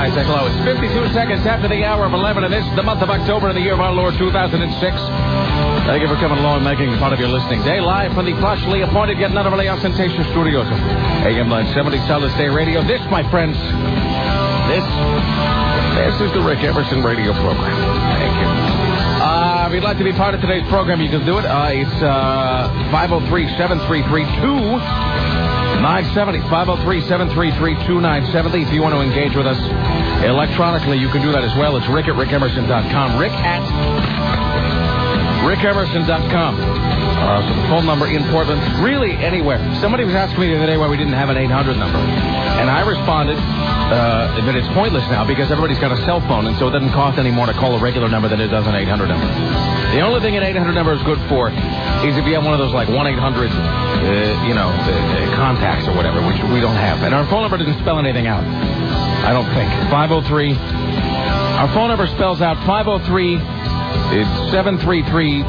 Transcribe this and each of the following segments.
skies are closed. 52 seconds after the hour of 11, and this is the month of October in the year of our Lord 2006. Thank you for coming along and making part of your listening day. Live from the partially appointed yet not overly ostentatious studios of AM 970 Solid State Radio. This, my friends, this is the Rick Emerson radio program. Thank you. If you'd like to be part of today's program, you can do it. It's 503-733-2970. 503-733-2970. If you want to engage with us electronically, you can do that as well. It's Rick at rickemerson.com. Rick at rickemerson.com. So the phone number in Portland, really anywhere. Somebody was asking me the other day why we didn't have an 800 number. And I responded that it's pointless now because everybody's got a cell phone, and so it doesn't cost any more to call a regular number than it does an 800 number. The only thing an 800 number is good for is if you have one of those like 1-800, contacts or whatever, which we don't have. And our phone number doesn't spell anything out. I don't think. 503. Our phone number spells out 503. It's 733.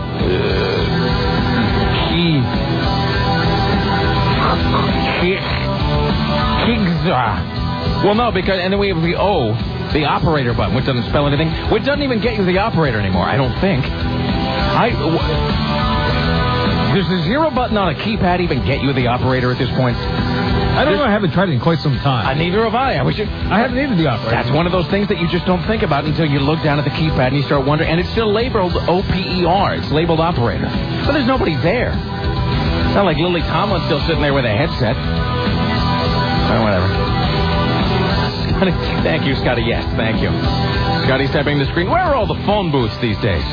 Well, no, because and then we have the O, the operator button, which doesn't spell anything. Which doesn't even get you the operator anymore, I don't think. Does the zero button on a keypad even get you the operator at this point? I don't know. I haven't tried it in quite some time. Neither have I. I haven't needed the operator. That's one of those things that you just don't think about until you look down at the keypad and you start wondering. And it's still labeled OPER. It's labeled operator. But there's nobody there. It's not like Lily Tomlin's still sitting there with a headset. Whatever. Thank you, Scotty. Yes, thank you. Scotty's tapping the screen. Where are all the phone booths these days?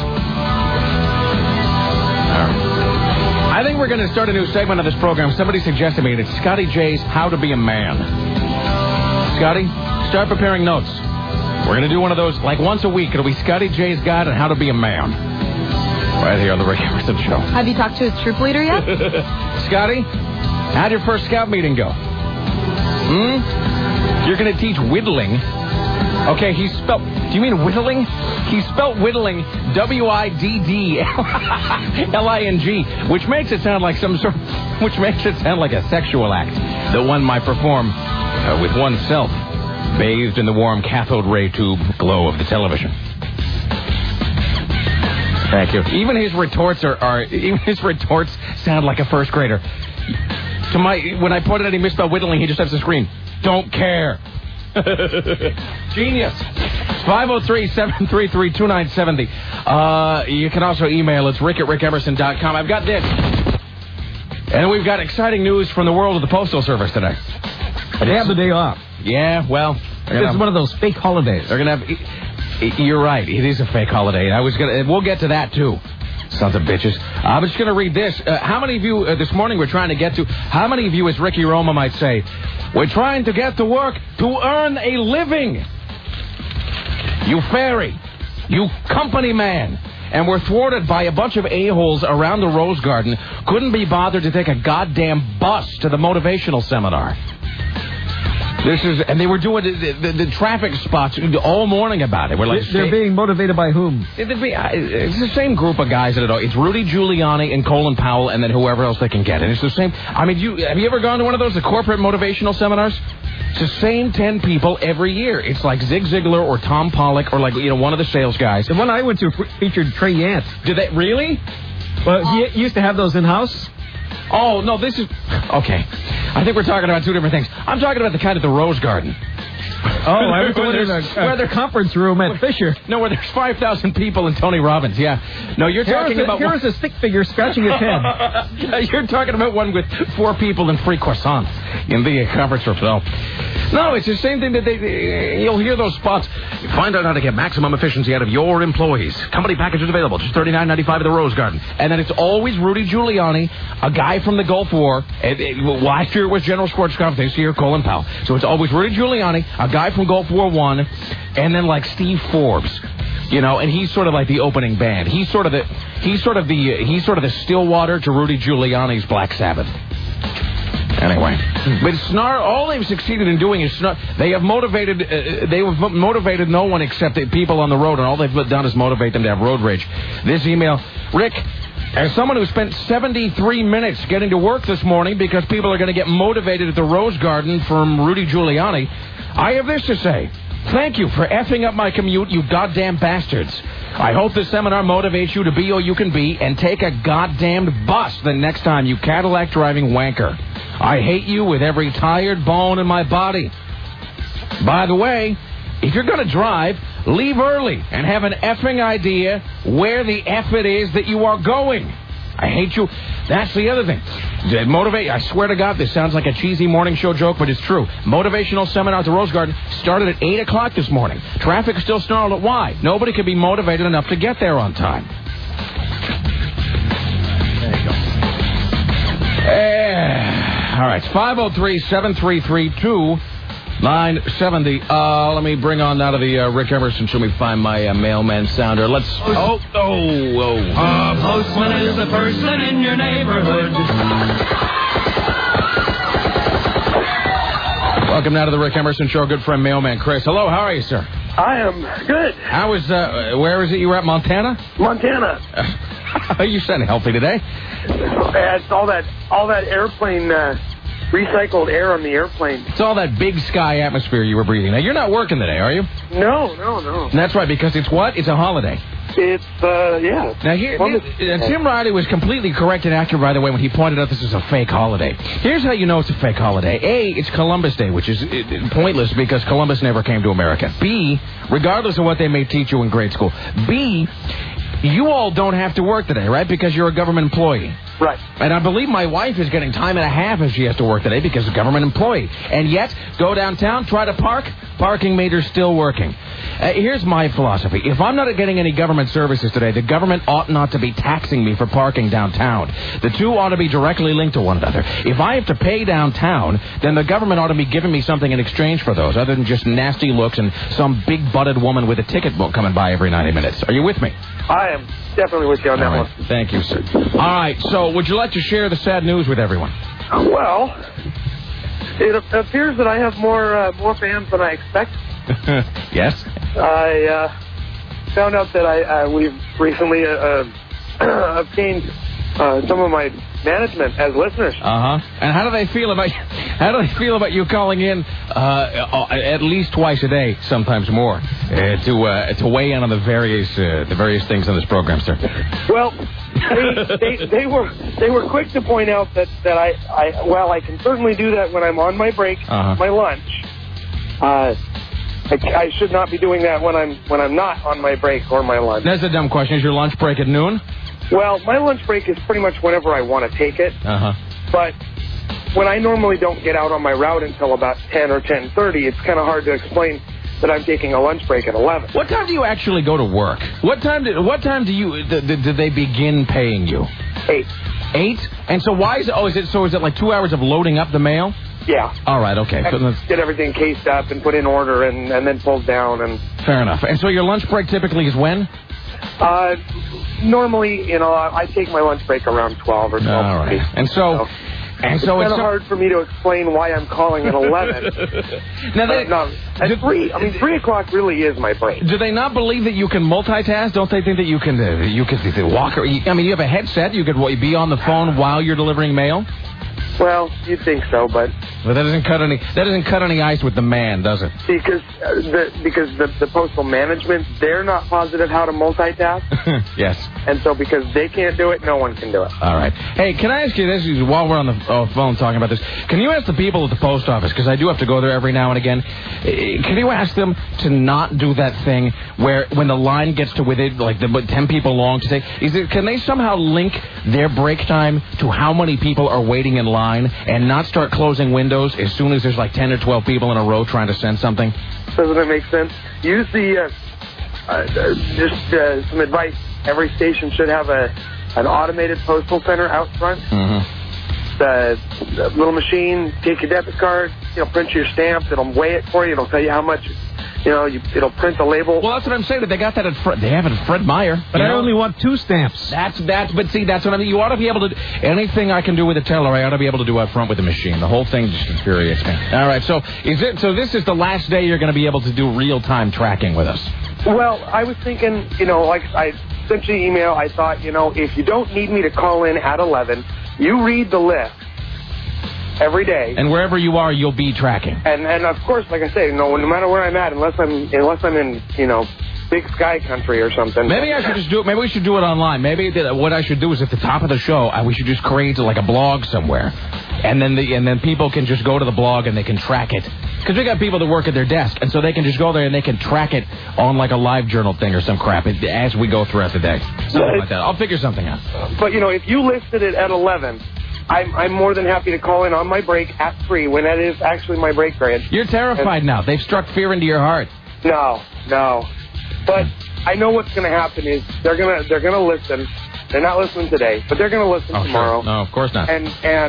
I think we're going to start a new segment of this program. Somebody suggested me, and it's Scotty J's How to Be a Man. Scotty, start preparing notes. We're going to do one of those, like once a week. It'll be Scotty J's Guide on How to Be a Man. Right here on the Rick Emerson Show. Have you talked to his troop leader yet? Scotty, how'd your first scout meeting go? You're going to teach whittling. Okay, do you mean whittling? He spelled whittling WIDDLING, which makes it sound like a sexual act that one might perform with oneself, bathed in the warm cathode ray tube glow of the television. Thank you. Even his retorts sound like a first grader. When I pointed out he misspelled whittling, he just has to scream, "Don't care." Genius. 503-733-2970. You can also email. It's Rick at rickemerson.com. I've got this. And we've got exciting news from the world of the Postal Service today. They have the day off. Yeah, well. It's one of those fake holidays. They're going to have... You're right. It is a fake holiday. We'll get to that, too. Sons of bitches. I'm just going to read this. How many of you this morning we're trying to get to... How many of you, as Ricky Roma might say, we're trying to get to work to earn a living? You fairy. You company man. And we're thwarted by a bunch of a-holes around the Rose Garden. Couldn't be bothered to take a goddamn bus to the motivational seminar. And they were doing the traffic spots all morning about it. They're being motivated by whom? It's the same group of guys that it's Rudy Giuliani and Colin Powell and then whoever else they can get. And it's the same. I mean, have you ever gone to one of those, the corporate motivational seminars? It's the same 10 people every year. It's like Zig Ziglar or Tom Pollock or one of the sales guys. The one I went to featured Trey Yant. Did they really? Well, he used to have those in-house. Oh, no, this is... Okay. I think we're talking about two different things. I'm talking about the kind at the Rose Garden. Oh, I was wondering where their conference room at Fisher. No, where there's 5,000 people and Tony Robbins, yeah. No, you're talking about... Here's a stick figure scratching his head. You're talking about one with 4 people and 3 croissants in the conference room. No, it's the same thing that you'll hear those spots. Find out how to get maximum efficiency out of your employees. Company packages available, just $39.95 at the Rose Garden. And then it's always Rudy Giuliani, a guy from the Gulf War. Last year it was General Schwarzkopf, this year Colin Powell. So it's always Rudy Giuliani, a guy from Gulf War I, and then like Steve Forbes. And he's sort of like the opening band. He's sort of the Stillwater to Rudy Giuliani's Black Sabbath. Anyway, but all they've succeeded in doing is they have motivated no one except the people on the road, and all they've done is motivate them to have road rage. This email, Rick, as someone who spent 73 minutes getting to work this morning because people are going to get motivated at the Rose Garden from Rudy Giuliani, I have this to say. Thank you for effing up my commute, you goddamn bastards. I hope this seminar motivates you to be all you can be and take a goddamned bus the next time, you Cadillac driving wanker. I hate you with every tired bone in my body. By the way, if you're going to drive, leave early and have an effing idea where the F it is that you are going. I hate you. That's the other thing. I swear to God, this sounds like a cheesy morning show joke, but it's true. Motivational seminar at the Rose Garden started at 8 o'clock this morning. Traffic is still snarled at why. Nobody can be motivated enough to get there on time. There you go. All right, it's 503-733-2970. Let me bring on out of the Rick Emerson. Let me find my mailman sounder. Let's... Oh. A postman is the person in your neighborhood. Welcome now to the Rick Emerson Show. Good friend, mailman Chris. Hello, how are you, sir? I am good. How is, where is it you were at, Montana? Montana. You sound healthy today. It's all that airplane, recycled air on the airplane. It's all that big sky atmosphere you were breathing. Now, you're not working today, are you? No. And that's right, because it's what? It's a holiday. It's, yeah. Now, Tim Riley was completely correct and accurate, by the way, when he pointed out this is a fake holiday. Here's how you know it's a fake holiday. A, it's Columbus Day, which is pointless because Columbus never came to America. B, regardless of what they may teach you in grade school. B, you all don't have to work today, right? Because you're a government employee. Right. And I believe my wife is getting time and a half if she has to work today because of a government employee. And yet, go downtown, try to park, parking meter's still working. Here's my philosophy. If I'm not getting any government services today, the government ought not to be taxing me for parking downtown. The two ought to be directly linked to one another. If I have to pay downtown, then the government ought to be giving me something in exchange for those, other than just nasty looks and some big-butted woman with a ticket book coming by every 90 minutes. Are you with me? I am definitely with you on that one. Thank you, sir. All right, so would you like to share the sad news with everyone? Well, it appears that I have more fans than I expected. Yes? I found out that we've recently obtained some of my management as listeners. And how do they feel about you calling in at least twice a day, sometimes more, to weigh in on the various things on this program, sir? Well, they were quick to point out that I can certainly do that when I'm on my break, my lunch. I should not be doing that when I'm not on my break or my lunch. That's a dumb question. Is your lunch break at noon? Well, my lunch break is pretty much whenever I want to take it. But when I normally don't get out on my route until about 10 or 10:30, it's kind of hard to explain that I'm taking a lunch break at 11. What time do you actually go to work? What time do they begin paying you? 8. 8? And so why is it? Is it like 2 hours of loading up the mail? Yeah. All right. Okay. Get everything cased up and put in order and then pulled down and. Fair enough. And so your lunch break typically is when? Normally, I take my lunch break around 12 or 12:30. All right. And so it's kind of hard for me to explain why I'm calling at 11. At 3. I mean, 3 o'clock really is my break. Do they not believe that you can multitask? Don't they think that you can walk? I mean, you have a headset. You could be on the phone while you're delivering mail. Well, you'd think so, but that doesn't cut any ice with the man, does it? Because the postal management, they're not positive how to multitask. Yes. And so because they can't do it, no one can do it. All right. Hey, can I ask you this while we're on the phone talking about this? Can you ask the people at the post office, because I do have to go there every now and again, can you ask them to not do that thing where when the line gets to within like 10 people long to say, can they somehow link their break time to how many people are waiting in line and not start closing windows as soon as there's like 10 or 12 people in a row trying to send something? Doesn't it make sense? Use the, some advice. Every station should have an automated postal center out front. The little machine, take your debit card, print your stamps, it'll weigh it for you, it'll tell you how much, it'll print the label. Well, that's what I'm saying. They got that they have it at Fred Meyer. But I only want 2 stamps. But see, that's what I mean. You ought to be able to, anything I can do with a teller, I ought to be able to do up front with the machine. The whole thing just infuriates me. All right, so this is the last day you're going to be able to do real-time tracking with us? Well, I was thinking, like I sent you an email, I thought, if you don't need me to call in at 11, you read the list. every day. And wherever you are, you'll be tracking. And of course, like I say, no matter where I'm at, unless I'm in, Big Sky country or something. Maybe I should just do it. Maybe we should do it online. Maybe what I should do is at the top of the show, we should just create like a blog somewhere, and then people can just go to the blog and they can track it. Because we got people that work at their desk, and so they can just go there and they can track it on like a live journal thing or some crap as we go throughout the day. Something like that. I'll figure something out. But if you listed it at 11. I'm more than happy to call in on my break at 3 when that is actually my break period. You're terrified now. They've struck fear into your heart. No. But I know what's going to happen is they're gonna listen. They're not listening today, but they're going to listen tomorrow. Sure. No, of course not. And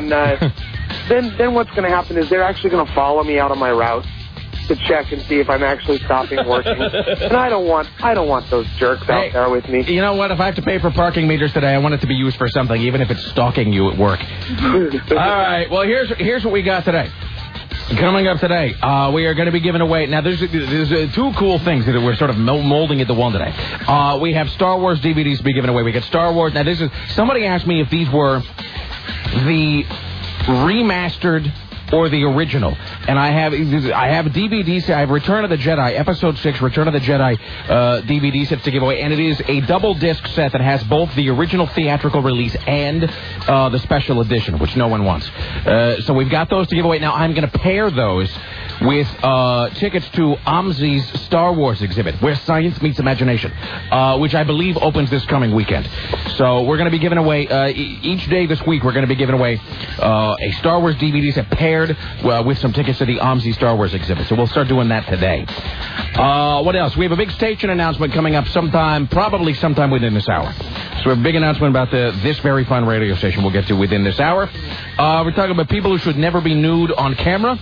then what's going to happen is they're actually going to follow me out on my route to check and see if I'm actually stopping working. And I don't want those jerks out there with me. You know what? If I have to pay for parking meters today, I want it to be used for something, even if it's stalking you at work. All right. Well, here's what we got today. Coming up today, we are going to be giving away... Now, there's two cool things that we're sort of molding into one today. We have Star Wars DVDs to be given away. We got Star Wars... Now, somebody asked me if these were the remastered or the original. And I have DVDs. I have Return of the Jedi, Episode 6, Return of the Jedi DVD sets to give away. And it is a double disc set that has both the original theatrical release and the special edition, which no one wants. So we've got those to give away. Now, I'm going to pair those with tickets to OMSI's Star Wars exhibit, Where Science Meets Imagination, which I believe opens this coming weekend. So we're going to be giving away, each day this week, we're going to be giving away a Star Wars DVD set paired with some tickets to the OMSI Star Wars exhibit. So we'll start doing that today. What else? We have a big station announcement coming up probably sometime within this hour. So we have a big announcement about this very fun radio station we'll get to within this hour. We're talking about people who should never be nude on camera.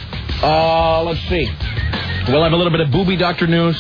Let's see. We'll have a little bit of booby doctor news.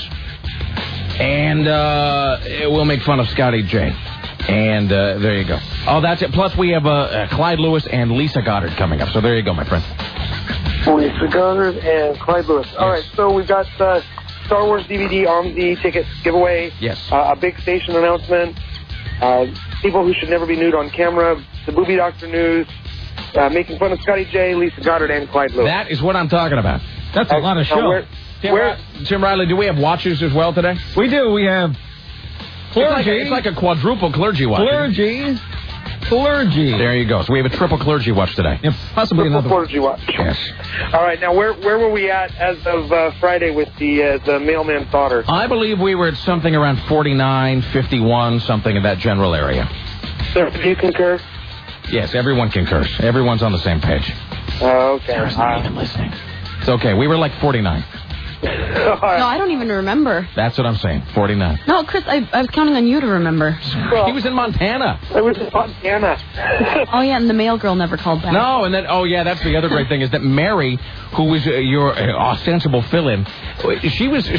And we'll make fun of Scotty J. And there you go. Oh, that's it. Plus, we have Clyde Lewis and Lisa Goddard coming up. So there you go, my friend. Lisa Goddard and Clyde Lewis. Yes. All right, so we've got Star Wars DVD OMSI tickets giveaway. Yes. A big station announcement. People who should never be nude on camera. The Booby Doctor news. Making fun of Scotty J, Lisa Goddard, and Clyde Lewis. That is what I'm talking about. That's a lot of show. Tim Riley, do we have watches as well today? We do. We have clergy. It's like a quadruple clergy watch. Clergy. There you go. So we have a triple clergy watch today. Yeah, possibly triple another clergy watch. Yes. All right. Now, where were we at as of Friday with the mailman's daughter? I believe we were at something around 49, 51, something in that general area. Sir, do you concur? Yes, everyone concurs. Everyone's on the same page. Okay. Sarah's not even listening. It's okay. We were like 49. No, I don't even remember. That's what I'm saying. 49. No, Chris, I was counting on you to remember. Well, he was in Montana. I was in Montana. Oh, yeah, and the mail girl never called back. No, and then, that's the other great thing is that Mary, who was your ostensible fill-in, she was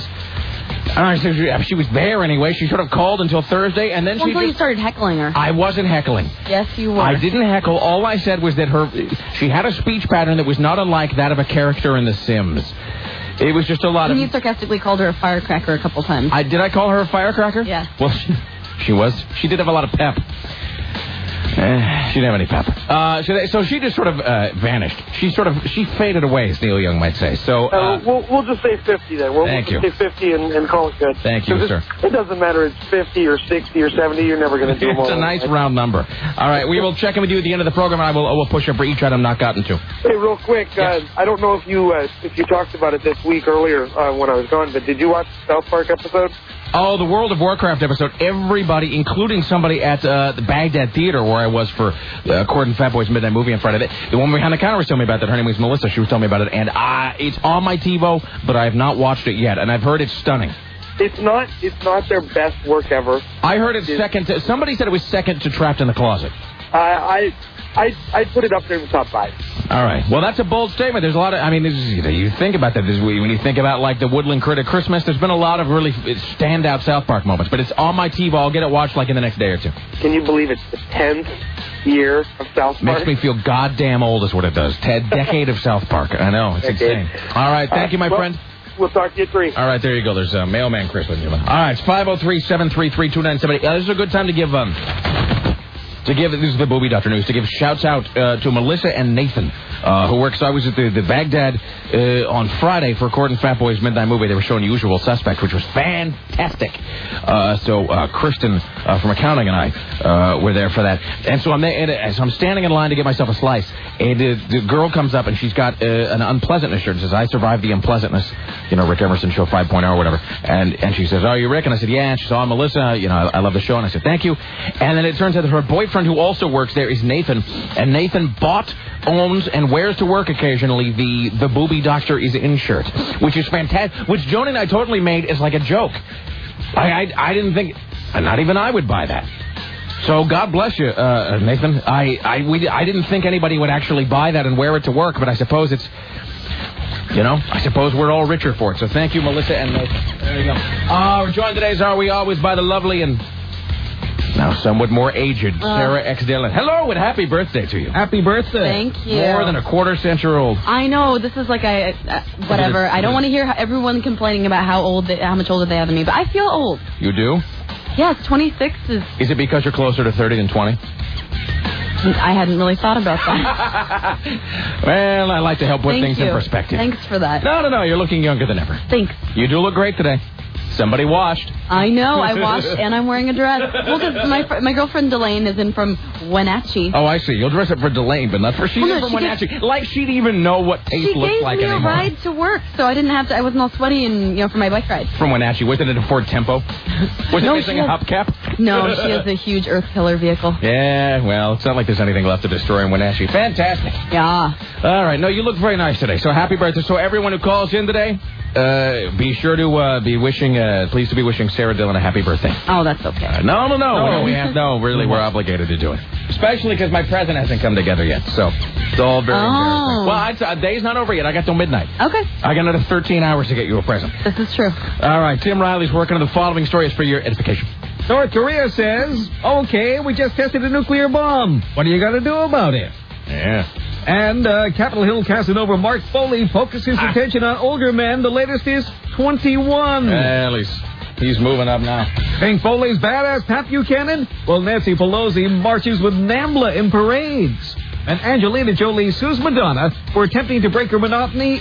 there anyway. She sort of called until Thursday, and then until you started heckling her. I wasn't heckling. Yes, you were. I didn't heckle. All I said was that she had a speech pattern that was not unlike that of a character in The Sims. It was just a lot and you sarcastically called her a firecracker a couple times. Did I call her a firecracker? Yeah. Well, she did have a lot of pep. She didn't have any pep. So she just sort of vanished. She faded away, as Neil Young might say. So we'll just say 50 then. We'll just say 50 and call it good. Thank you, sir. It doesn't matter. It's 50 or 60 or 70. You're never going to do more. It's a nice round number. All right, we will check in with you at the end of the program, and we'll push up for each item not gotten to. Hey, real quick, yes. I don't know if you talked about it this week earlier when I was gone, but did you watch the South Park episode? Oh, the World of Warcraft episode. Everybody, including somebody at the Baghdad Theater where I was for Cord and Fat Boys Midnight Movie on Friday. The woman behind the counter was telling me about that. Her name was Melissa. She was telling me about it. And it's on my TiVo, but I have not watched it yet. And I've heard it's stunning. It's not their best work ever. I heard it's second to... Somebody said it was second to Trapped in the Closet. I'd put it up there in the top 5. All right. Well, that's a bold statement. There's a lot of... you think about that. When you think about, like, the Woodland Critter Christmas, there's been a lot of really standout South Park moments. But it's on my TiVo. I'll get it watched, like, in the next day or two. Can you believe it's the 10th year of South Park? Makes me feel goddamn old is what it does. Decade of South Park. I know. It's insane. All right. Thank you, my friend. We'll talk to you at 3. All right. There you go. There's Mailman Chris with you. All right. It's 503-733-2978. This is a good time to give... to give, this is the Booby Doctor news, to give shouts out to Melissa and Nathan, who works, I was at the Baghdad on Friday for Gordon Fat Boy's Midnight Movie. They were showing Usual Suspect, which was fantastic. So Kristen from accounting and I were there for that. And so I'm there, and so I'm standing in line to get myself a slice, and the girl comes up, and she's got an unpleasantness shirt. It says, I survived the unpleasantness, Rick Emerson Show 5.0 or whatever. And she says, oh, you Rick? And I said, yeah. And she said, oh, Melissa, I love the show. And I said, thank you. And then it turns out that her boyfriend, who also works there, is Nathan. And Nathan owns, and wears to work occasionally the Booby Doctor is in shirt, which is fantastic, which Joni and I totally made as like a joke. I didn't think, not even I would buy that. So God bless you, Nathan. I didn't think anybody would actually buy that and wear it to work, but I suppose it's, I suppose we're all richer for it. So thank you, Melissa and Nathan. There you go. We're joined today, as are we always, by the lovely and now somewhat more aged Sarah X. Dillon. Hello and happy birthday to you. Happy birthday. Thank you. More than a quarter century old. I know. This is like whatever. I don't want to hear everyone complaining about how much older they have than me, but I feel old. You do? Yes, 26 is... Is it because you're closer to 30 than 20? I hadn't really thought about that. Well, I like to help put things in perspective. Thanks for that. No. You're looking younger than ever. Thanks. You do look great today. Somebody washed. I know. I washed, and I'm wearing a dress. Well, because my girlfriend Delane is in from Wenatchee. Oh, I see. You'll dress up for Delane, but not for she's in from Wenatchee. Like she'd even know what taste looks like anymore. She gave me a ride to work, so I didn't have to. I wasn't all sweaty and for my bike ride. From Wenatchee, wasn't it a Ford Tempo? Was it missing a hubcap? No, she has a huge Earth Killer vehicle. Yeah, well, it's not like there's anything left to destroy in Wenatchee. Fantastic. Yeah. All right. No, you look very nice today. So happy birthday. So everyone who calls in today, be sure to be wishing, pleased to be wishing Sarah Dillon a happy birthday. Oh, that's okay. No. Really, we're obligated to do it. Especially because my present hasn't come together yet. So it's all very embarrassing. Well, day's not over yet. I got till midnight. Okay. I got another 13 hours to get you a present. This is true. All right. Tim Riley's working on the following stories for your edification. North Korea says, okay, we just tested a nuclear bomb. What are you going to do about it? Yeah. And Capitol Hill Casanova Mark Foley focuses attention on older men. The latest is 21. At least he's moving up now. Think Foley's badass Pat Buchanan? Well, Nancy Pelosi marches with NAMBLA in parades. And Angelina Jolie sues Madonna for attempting to break her monopoly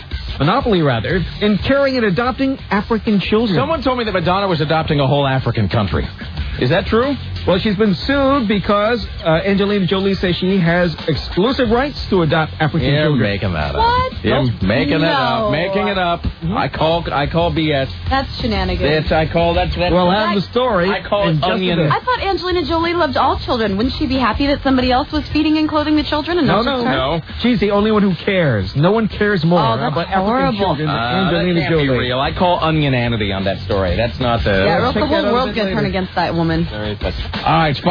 in carrying and adopting African children. Someone told me that Madonna was adopting a whole African country. Is that true? Well, she's been sued because Angelina Jolie says she has exclusive rights to adopt African children. You're making that up. What? You're making it up. Making it up. Mm-hmm. I call BS. That's shenanigans. We'll have the story. I call it onion. I thought Angelina Jolie loved all children. Wouldn't she be happy that somebody else was feeding and clothing the children and not just her? No. She's the only one who cares. No one cares more about African children than Angelina that can't Jolie. Be real. I call onionanity on that story. That's not the... Yeah, or else the whole world's going to turn against that woman. All right, it's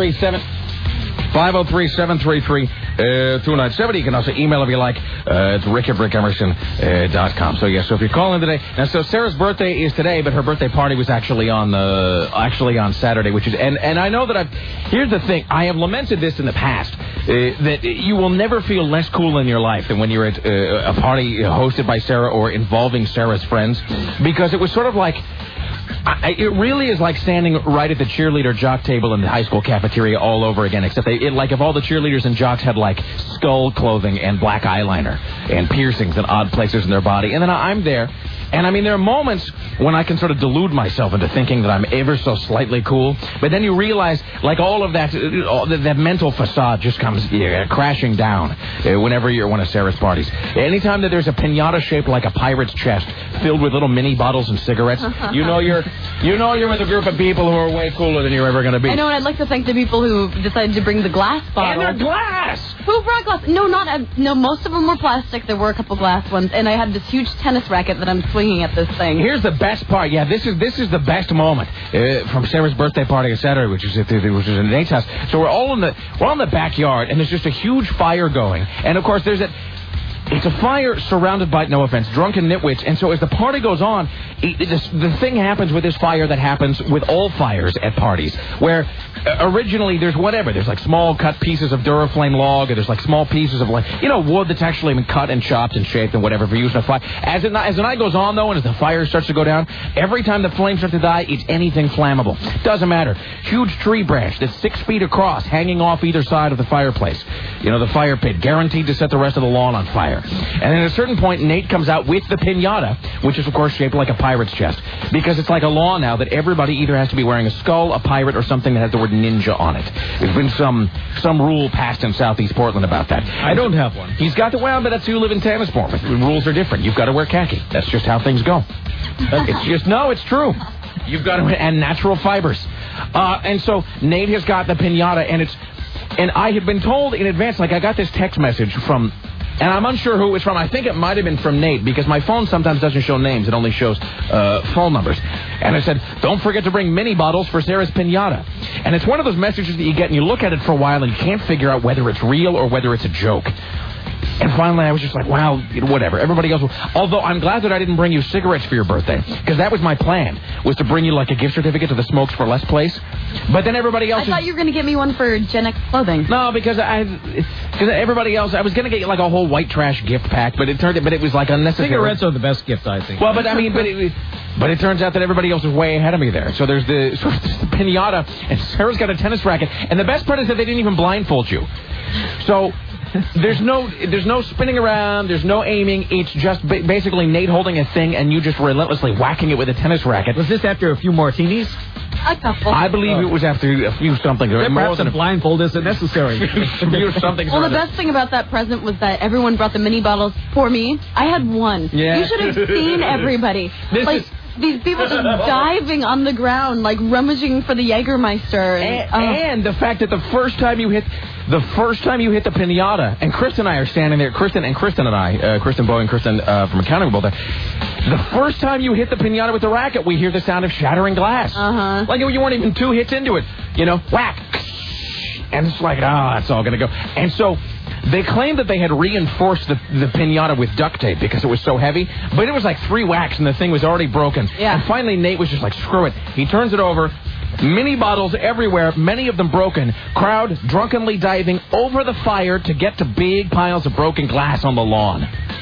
503-733-2970. You can also email if you like. It's rick@rickemerson.com. So, so if you're calling today... Now, so Sarah's birthday is today, but her birthday party was actually on Saturday, which is... And I know that Here's the thing. I have lamented this in the past, that you will never feel less cool in your life than when you're at a party hosted by Sarah or involving Sarah's friends, because it was sort of like... It really is like standing right at the cheerleader jock table in the high school cafeteria all over again, except like if all the cheerleaders and jocks had like skull clothing and black eyeliner and piercings in odd places in their body. And then I'm there, and I mean, there are moments when I can sort of delude myself into thinking that I'm ever so slightly cool, but then you realize like all of that mental facade just comes crashing down whenever you're at one of Sarah's parties. Anytime that there's a piñata shaped like a pirate's chest filled with little mini bottles and cigarettes, you know you're with a group of people who are way cooler than you're ever going to be. I know, and I'd like to thank the people who decided to bring the glass bottle. And they're glass! Who brought glass? No, most of them were plastic. There were a couple glass ones, and I had this huge tennis racket that I'm swinging at this thing. Here's the best part. Yeah, this is the best moment from Sarah's birthday party on Saturday, which is in Nate's house. So we're in the backyard, and there's just a huge fire going, and of course it's a fire surrounded by, no offense, drunken nitwits. And so as the party goes on, the thing happens with this fire that happens with all fires at parties, where originally there's whatever. There's like small cut pieces of Duraflame log, or there's like small pieces of like, wood that's actually been cut and chopped and shaped and whatever for use in a fire. As the night goes on, though, and as the fire starts to go down, every time the flames start to die, it's anything flammable. Doesn't matter. Huge tree branch that's 6 feet across, hanging off either side of the fireplace. The fire pit, guaranteed to set the rest of the lawn on fire. And then at a certain point, Nate comes out with the piñata, which is, of course, shaped like a pirate's chest. Because it's like a law now that everybody either has to be wearing a skull, a pirate, or something that has the word ninja on it. There's been some rule passed in Southeast Portland about that. I don't have one. He's got but that's who you live in Tannersport with. The rules are different. You've got to wear khaki. That's just how things go. It's true. You've got to, and natural fibers. And so Nate has got the piñata, and I had been told in advance, like I got this text message from, and I'm unsure who it was from. I think it might have been from Nate, because my phone sometimes doesn't show names. It only shows phone numbers. And I said, don't forget to bring mini bottles for Sarah's piñata. And it's one of those messages that you get, and you look at it for a while, and you can't figure out whether it's real or whether it's a joke. And finally, I was just like, wow, whatever. Everybody else will. Although I'm glad that I didn't bring you cigarettes for your birthday, because that was my plan, was to bring you like a gift certificate to the Smokes for Less place. But then everybody else... I thought you were going to get me one for Gen X clothing. No, because everybody else... I was going to get you like a whole white trash gift pack, but it was like unnecessary. Cigarettes are the best gift, I think. Well, but it turns out that everybody else is way ahead of me there. So there's the piñata, and Sarah's got a tennis racket. And the best part is that they didn't even blindfold you. So... There's no spinning around, there's no aiming, it's just basically Nate holding a thing and you just relentlessly whacking it with a tennis racket. Was this after a few martinis? A couple. I believe it was after a few something. Perhaps a blindfold isn't necessary. Well, the best thing about that present was that everyone brought the mini bottles for me. I had one. Yeah. You should have seen everybody. These people just diving on the ground, like rummaging for the Jägermeister. And the fact that the first time you hit the piñata, and Kristen and I are standing there, Kristen and I, Kristen Bowie and Kristen from accounting were both there. The first time you hit the piñata with the racket, we hear the sound of shattering glass. Uh-huh. Like you weren't even 2 hits into it. Whack. And it's like, it's all going to go. And so... They claimed that they had reinforced the piñata with duct tape because it was so heavy, but it was like 3 whacks and the thing was already broken. Yeah. And finally Nate was just like, screw it. He turns it over, mini bottles everywhere, many of them broken, crowd drunkenly diving over the fire to get to big piles of broken glass on the lawn.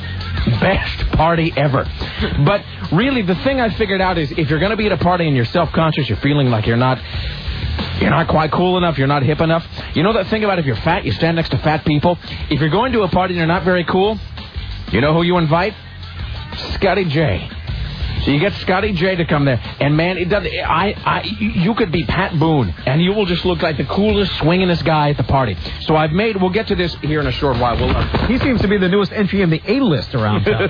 Best party ever. But really, the thing I figured out is if you're going to be at a party and you're self-conscious, you're feeling like you're not quite cool enough, you're not hip enough. You know that thing about if you're fat, you stand next to fat people? If you're going to a party and you're not very cool, you know who you invite? Scotty J. So you get Scotty J to come there, and man, it does. You could be Pat Boone, and you will just look like the coolest, swingingest guy at the party. So we'll get to this here in a short while. He seems to be the newest entry in the A-list around town.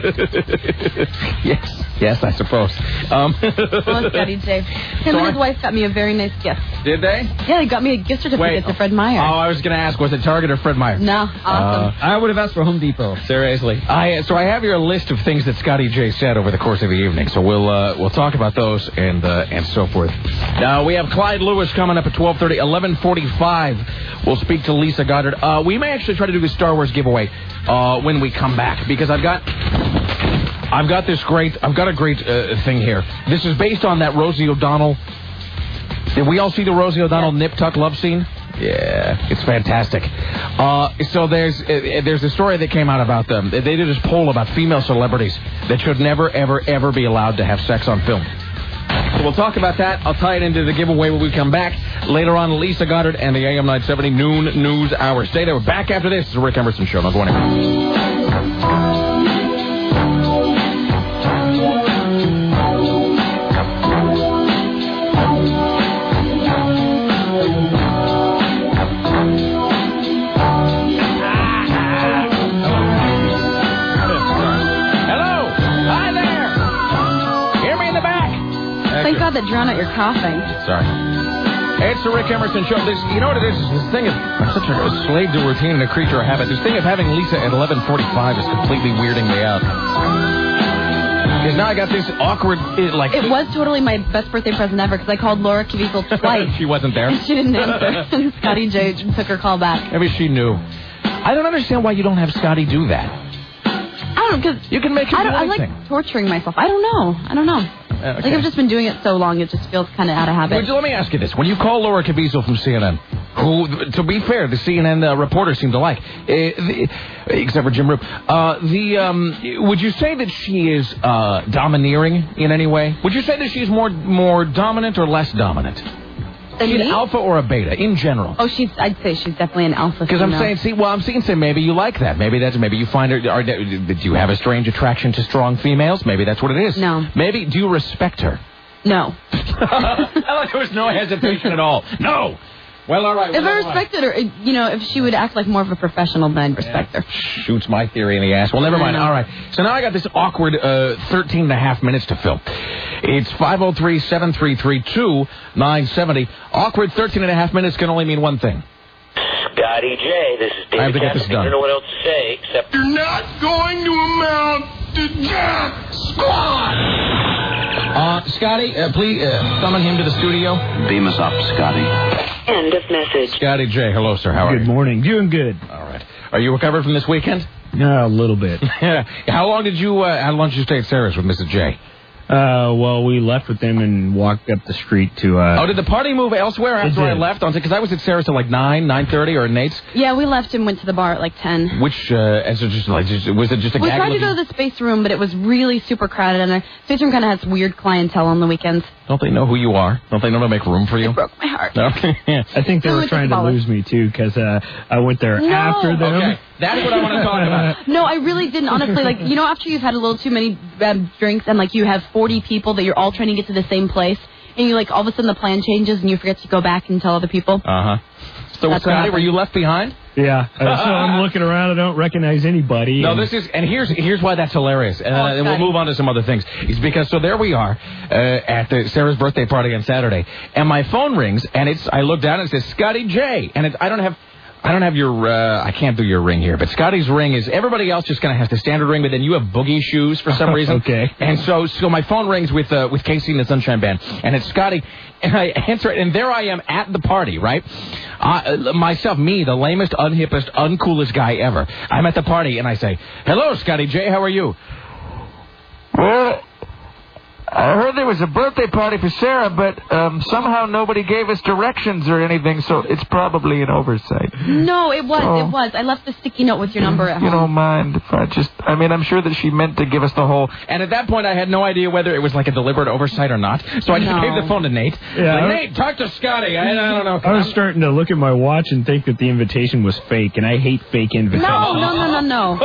Yes, I suppose. Scotty J. Him and his wife got me a very nice gift. Did they? Yeah, they got me a gift certificate to Fred Meyer. Oh, I was going to ask, was it Target or Fred Meyer? No, awesome. I would have asked for Home Depot. Seriously. So I have your list of things that Scotty J said over the course of the evening. So we'll talk about those and so forth. Now we have Clyde Lewis coming up at 12:30, 11:45. We'll speak to Lisa Goddard. We may actually try to do the Star Wars giveaway when we come back because I've got a great thing here. This is based on that Rosie O'Donnell. Did we all see the Rosie O'Donnell nip tuck love scene? Yeah, it's fantastic. So there's a story that came out about them. They did this poll about female celebrities that should never, ever, ever be allowed to have sex on film. So we'll talk about that. I'll tie it into the giveaway when we come back. Later on, Lisa Goddard and the AM 970 noon news hour. Stay there. We're back after this. It's the Rick Emerson Show. Not going anywhere. Thank God that drowned out your coughing. Sorry. It's the Rick Emerson Show. You know what it is? This thing of... I'm such a slave to routine and a creature of habit. This thing of having Lisa at 11:45 is completely weirding me out. Because now I got this awkward... It was totally my best birthday present ever because I called Laura Kviegel twice. She wasn't there. And she didn't answer. Scotty J took her call back. Maybe she knew. I don't understand why you don't have Scotty do that. I don't know, because... You can make him do anything. I like torturing myself. I don't know. Okay. Like, I've just been doing it so long, it just feels kind of out of habit. Let me ask you this. When you call Laura Caviezel from CNN, who, to be fair, the CNN reporters seem to like, except for Jim Roop, would you say that she is domineering in any way? Would you say that she's more dominant or less dominant? She's an alpha or a beta in general? Oh, I'd say she's definitely an alpha. Because I'm saying, maybe you like that. Maybe you find her, do you have a strange attraction to strong females? Maybe that's what it is. No. Maybe, do you respect her? No. There was no hesitation at all. No! Well, all right. If I respected her, if she would act like more of a professional, then I'd respect her. Shoots my theory in the ass. Well, never mind. All right. So now I got this awkward 13 and a half minutes to fill. It's 503-733-2970. Awkward 13 and a half minutes can only mean one thing. Scotty J, this is David. I have to get this done. I don't know what else to say except You're not going to amount to jack squat. Scotty, please summon him to the studio. Beam us up, Scotty. end of message. Scotty J, hello, sir. How are you? Good morning. Doing good. All right. Are you recovered from this weekend? A little bit. How long did you stay at Sarah's with Mrs. J? Well, we left with them and walked up the street to... did the party move elsewhere after I left? Because I was at Sarah's till like 9:30 or Nate's. Yeah, we left and went to the bar at like 10. Which, was it just a We gag tried to go to the space room, but it was really super crowded, and the space room kind of has weird clientele on the weekends. Don't they know who you are? Don't they know to make room for you? It broke my heart. No. I think they were trying to lose me, too, because I went there after them. Okay, that's what I want to talk about. No, I really didn't. Honestly, after you've had a little too many drinks and, you have 40 people that you're all trying to get to the same place, and you, all of a sudden the plan changes and you forget to go back and tell other people. Uh-huh. So, Scotty, were you left behind? Yeah. So I'm looking around. I don't recognize anybody. No, here's why that's hilarious. And we'll move on to some other things. It's because, so there we are at Sarah's birthday party on Saturday, and my phone rings, and I look down and it says Scotty J, and I don't have your, I can't do your ring here, but Scotty's ring is, everybody else just kind of has the standard ring, but then you have boogie shoes for some reason. Okay. And so my phone rings with Casey and the Sunshine Band, and it's Scotty, and I answer it, and there I am at the party, right? Me, the lamest, unhippest, uncoolest guy ever. I'm at the party, and I say, hello, Scotty J, how are you? Well, I heard there was a birthday party for Sarah, but somehow nobody gave us directions or anything, so it's probably an oversight. No, it was. It was. I left the sticky note with your number at home. You don't mind if I'm sure that she meant to give us the whole... And at that point, I had no idea whether it was like a deliberate oversight or not, so I just gave the phone to Nate. Yeah, Nate, talk to Scotty. I don't know. I was starting to look at my watch and think that the invitation was fake, and I hate fake invitations. No.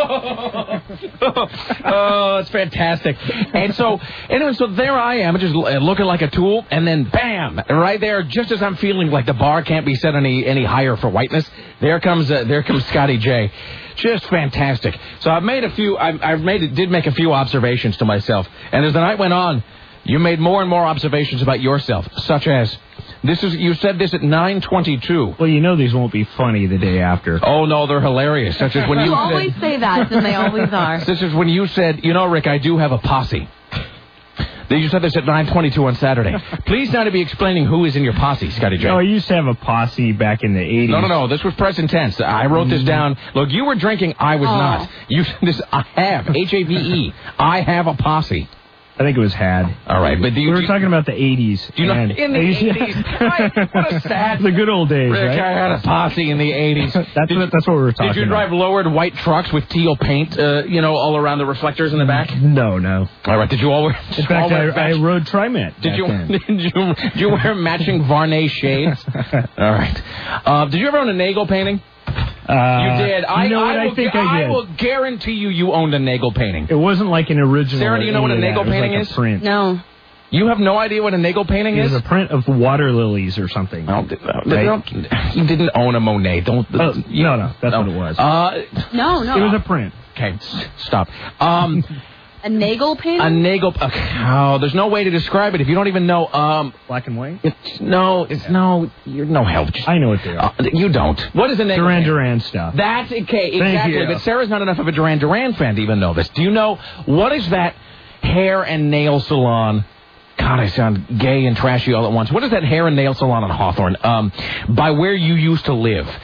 Oh, it's fantastic. And so, anyway, there I am, just looking like a tool, and then bam, right there, just as I'm feeling like the bar can't be set any higher for whiteness, there comes Scotty J. Just fantastic. So did make a few observations to myself, and as the night went on, you made more and more observations about yourself, such as you said this at 9:22. Well, these won't be funny the day after. Oh no, they're hilarious. Such as when you always say that, and they always are. Such as when you said, Rick, I do have a posse. You said this at 9:22 on Saturday. Please now to be explaining who is in your posse, Scotty J. No, I used to have a posse back in the 80s. No. This was present tense. I wrote this down. Look, you were drinking. I was not. You said this. I have. HAVE. I have a posse. I think it was had. All right, but we were talking about the 80s. Do you know in the 80s? What a sad. The good old days, Rick, right? I had a posse in the 80s. That's what we were talking about. Did you drive lowered white trucks with teal paint, all around the reflectors in the back? No. All right, did you all wear... In fact, I rode TriMet. Did you wear matching Varney shades? All right. Did you ever own a Nagel painting? You did. I think I did. I will guarantee you owned a Nagel painting. It wasn't like an original. Sarah, do you know what a Nagel painting is? A print. No. You have no idea what a Nagel painting is? It was a print of water lilies or something. You didn't own a Monet. No, that's what it was. No. It was a print. Okay, stop. A Nagel painting? A Nagel... there's no way to describe it if you don't even know... Black and white? You're no help. I know what they are. You don't. What is a Nagel painting? Duran stuff. That's okay, exactly. But Sarah's not enough of a Duran fan to even know this. Do you know, what is that hair and nail salon... God, I sound gay and trashy all at once. What is that hair and nail salon on Hawthorne? By where you used to live.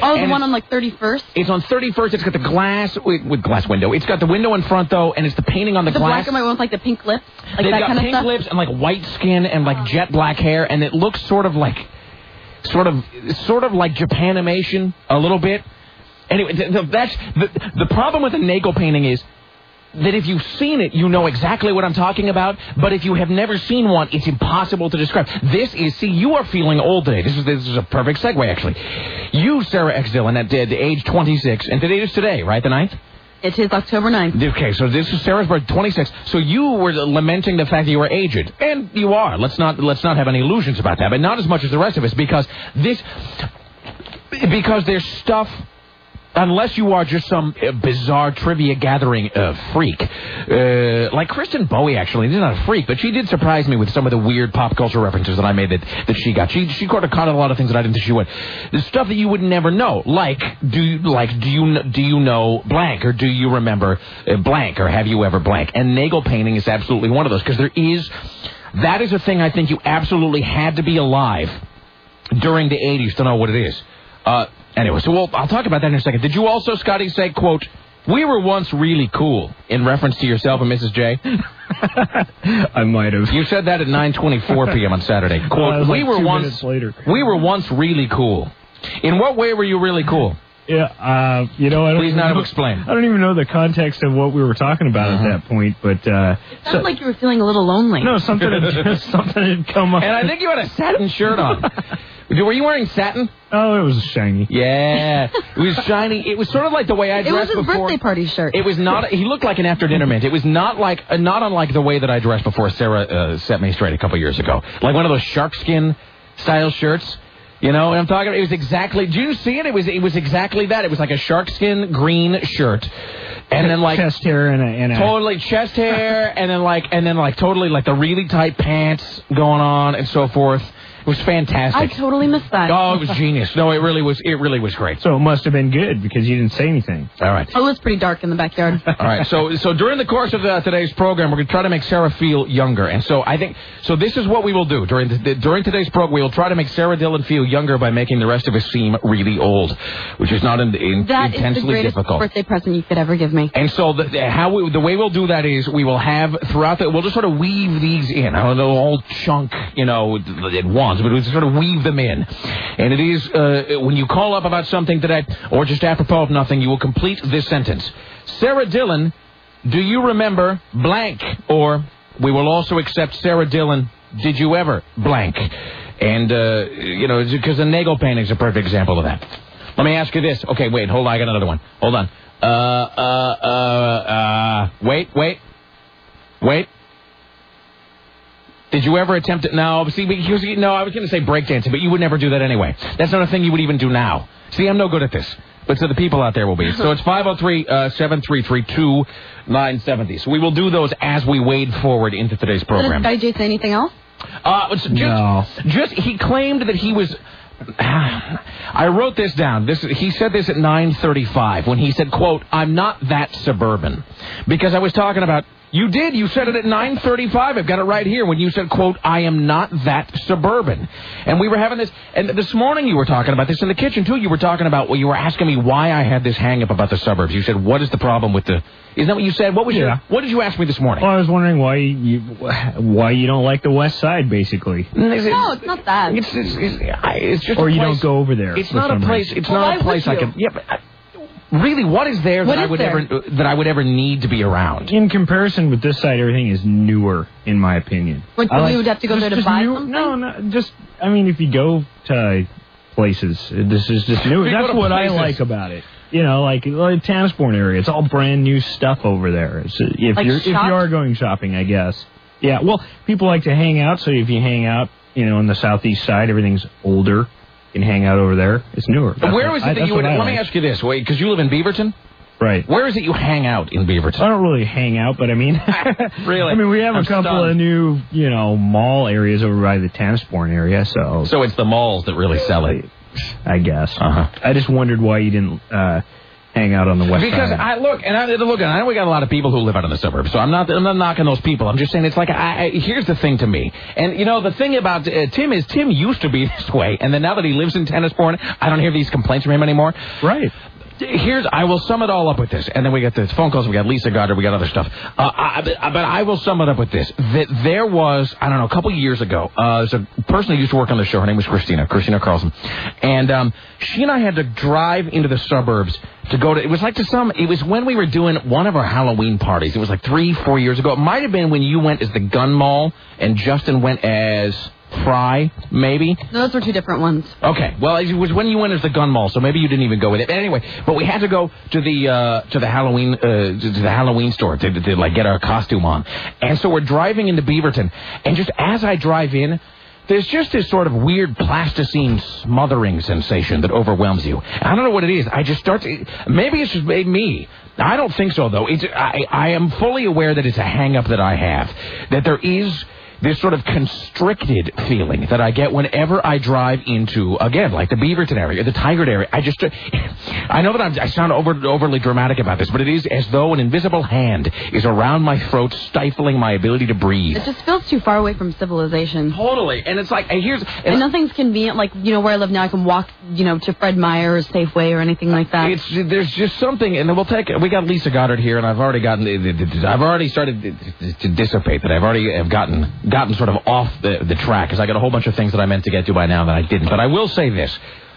Oh, the And one on like 31st? It's on 31st. It's got the glass with glass window. It's got the window in front, though, and it's the painting on the glass. The black and white one with like the pink lips? Like They've that got kind of pink stuff? lips and like white skin and like jet black hair, and it looks sort of like Japanimation a little bit. Anyway, that's the problem with a Nagel painting is that if you've seen it, you know exactly what I'm talking about. But if you have never seen one, it's impossible to describe. You are feeling old today. This is a perfect segue, actually. You, Sarah X. Dillon, at age 26, and today is today, right, the 9th? It is October 9th. Okay, so this is Sarah's birthday, 26. So you were lamenting the fact that you were aged, and you are. Let's not have any illusions about that, but not as much as the rest of us, because there's stuff. Unless you are just some bizarre trivia gathering freak. Like Kristen Bowie, actually. She's not a freak, but she did surprise me with some of the weird pop culture references that I made that she got. She caught a lot of things that I didn't think she would. The stuff that you would never know. Do you know blank, or do you remember blank, or have you ever blank? And Nagel painting is absolutely one of those, because that is a thing I think you absolutely had to be alive during the 80s to know what it is. Anyway, so I'll talk about that in a second. Did you also, Scotty, say, quote, "We were once really cool," in reference to yourself and Mrs. J? I might have. You said that at 9:24 p.m. on Saturday. Quote, we were once really cool. In what way were you really cool? Yeah, I don't. Please not explain. I don't even know the context of what we were talking about at that point, but it sounded like you were feeling a little lonely. No, something had come up. And I think you had a satin shirt on. Were you wearing satin? Oh, it was shiny. Yeah, it was shiny. It was sort of like the way I dressed before. It was his birthday party shirt. It was not. He looked like an after dinner mint. It was not unlike the way that I dressed before Sarah set me straight a couple years ago. Like one of those shark skin style shirts. You know what I'm talking about? It was exactly. Did you see it? It was exactly that. It was like a sharkskin green shirt, and then like chest hair and a totally chest hair, and then like totally like the really tight pants going on and so forth. It was fantastic. I totally missed that. Oh, it was genius. No, it really was. It really was great. So it must have been good because you didn't say anything. All right. Oh, it was pretty dark in the backyard. All right. So during the course of today's program, we're going to try to make Sarah feel younger, and so I think this is what we will do during today's program. We will try to make Sarah Dillon feel younger by making the rest of us seem really old, which is not intensely that is the greatest difficult. Birthday present you could ever give me. And so the way we'll do that is we will have we'll just sort of weave these in. I don't know, all chunk, at once, but we'll sort of weave them in. And it is, when you call up about something today, or just apropos of nothing, you will complete this sentence. Sarah Dillon, do you remember blank? Or we will also accept Sarah Dillon, did you ever blank? And, because the Nagel painting is a perfect example of that. Let me ask you this. Okay, wait, hold on, I got another one. Hold on. Wait. Did you ever attempt it? No, see, no, I was going to say breakdancing, but you would never do that anyway. That's not a thing you would even do now. See, I'm no good at this. But so the people out there will be. So it's 503-733-2970. So we will do those as we wade forward into today's program. Did Scotty J say anything else? No. He claimed that he was... I wrote this down. He said this at 9:35 when he said, quote, "I'm not that suburban." Because I was talking about... You did. You said it at 9:35. I've got it right here when you said, quote, "I am not that suburban." And we were having this, and this morning you were talking about this in the kitchen, too. You were talking about, you were asking me why I had this hang-up about the suburbs. You said, what is the problem with the... Isn't that what you said? What did you ask me this morning? Well, I was wondering why you don't like the West Side, basically. No, it's not that. It's just or a you place, don't go over there. It's not a place. It's not a place I can... Yeah, but... Really, what is there that I would ever need to be around? In comparison with this side, everything is newer, in my opinion. You would have to go there to buy something? No, if you go to places, this is just new. That's what I like about it. Like Tansport area, it's all brand new stuff over there. If you are going shopping, I guess. Yeah, well, people like to hang out, so if you hang out, on the southeast side, everything's older. You can hang out over there. It's newer. Where is it that you would... Let me ask you this, because you live in Beaverton? Right. Where is it you hang out in Beaverton? I don't really hang out, but I mean... Really? I mean, we have a couple of new, mall areas over by the Tansport area, so... So it's the malls that really sell it. I guess. Uh-huh. I just wondered why you didn't hang out on the west because side. I know we got a lot of people who live out in the suburbs, so I'm not knocking those people. I'm just saying it's like, here's the thing to me. And, the thing about Tim is Tim used to be this way, and then now that he lives in Tennisporn, I don't hear these complaints from him anymore. Right. I will sum it all up with this, and then we got the phone calls, we got Lisa Goddard, we got other stuff. But I will sum it up with this: that there was, I don't know, a couple years ago, there's a person who used to work on the show. Her name was Christina Carlson, and she and I had to drive into the suburbs to go to. It was when we were doing one of our Halloween parties. It was like 3-4 years ago. It might have been when you went as the Gun Mall and Justin went as Fry, maybe? No, those were two different ones. Okay, well, it was when you went as the Gun Mall, so maybe you didn't even go with it. But anyway, but we had to go to the Halloween store to like get our costume on, and so we're driving into Beaverton, and just as I drive in, there's just this sort of weird plasticine smothering sensation that overwhelms you. I don't know what it is. I just start to... Maybe it's just me. I don't think so, though. I am fully aware that it's a hang-up that I have, that there is this sort of constricted feeling that I get whenever I drive into, again, like the Beaverton area, the Tigard area. I know that I sound overly dramatic about this, but it is as though an invisible hand is around my throat, stifling my ability to breathe. It just feels too far away from civilization. Totally. And it's like, and nothing's convenient, like, where I live now, I can walk, to Fred Meyer or Safeway or anything like that. There's just something, and we got Lisa Goddard here, and I've already started to dissipate that. I've already have gotten sort of off the track, because I got a whole bunch of things that I meant to get to by now that I didn't. But I will say this.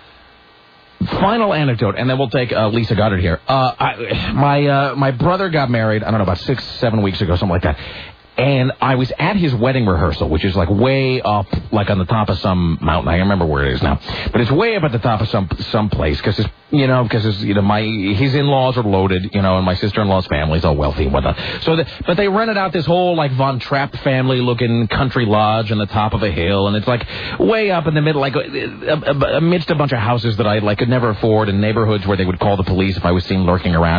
Final anecdote, and then we'll take Lisa Goddard here. My brother got married, I don't know, about 6-7 weeks ago, something like that. And I was at his wedding rehearsal, which is like way up, like on the top of some mountain. I don't remember where it is now, but it's way up at the top of some place because his in-laws are loaded, and my sister-in-law's family's all wealthy and whatnot. But they rented out this whole like Von Trapp family-looking country lodge on the top of a hill, and it's like way up in the middle, like amidst a bunch of houses that I could never afford, in neighborhoods where they would call the police if I was seen lurking around.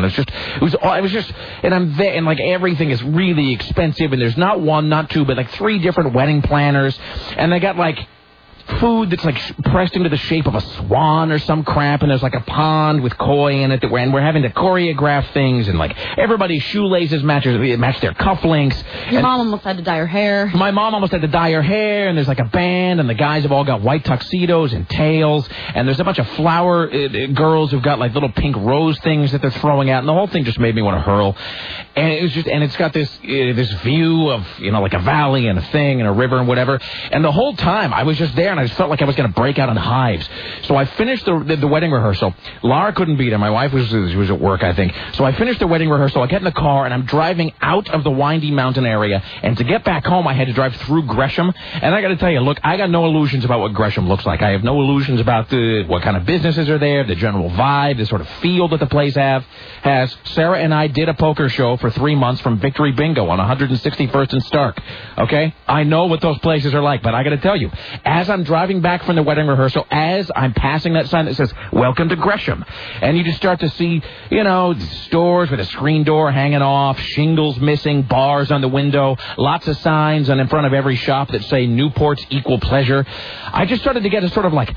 And I'm there, and like everything is really expensive, and there's not one, not two, but like 3 different wedding planners, and they got like food that's like pressed into the shape of a swan or some crap, and there's like a pond with koi in it and we're having to choreograph things, and like everybody's shoelaces match their cufflinks. Your mom almost had to dye her hair. My mom almost had to dye her hair, and there's like a band, and the guys have all got white tuxedos and tails, and there's a bunch of flower girls who've got like little pink rose things that they're throwing out, and the whole thing just made me want to hurl. And it was just, and it's got this view of like a valley and a thing and a river and whatever, and the whole time I was just there, and I just felt like I was going to break out in hives. So I finished the wedding rehearsal. Laura couldn't be there. My wife was at work, I think. So I finished the wedding rehearsal. I get in the car, and I'm driving out of the windy mountain area. And to get back home, I had to drive through Gresham. And I got to tell you, look, I got no illusions about what Gresham looks like. I have no illusions about what kind of businesses are there, the general vibe, the sort of feel that the place has. Sarah and I did a poker show for 3 months from Victory Bingo on 161st and Stark. Okay? I know what those places are like, but I got to tell you, as I'm driving back from the wedding rehearsal, as I'm passing that sign that says, "Welcome to Gresham," and you just start to see, stores with a screen door hanging off, shingles missing, bars on the window, lots of signs in front of every shop that say Newport's Equal Pleasure. I just started to get a sort of like,